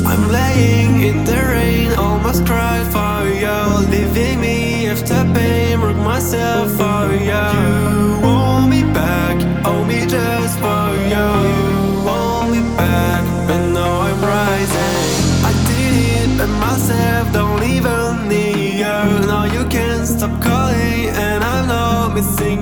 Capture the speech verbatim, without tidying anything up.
I'm laying in the rain, almost cried for you, leaving me after pain, broke myself for you. You want me back, owe me just for you. You want me back, but now I'm rising. I did it by myself, don't even need you. Now you can't stop calling, and I'm not missing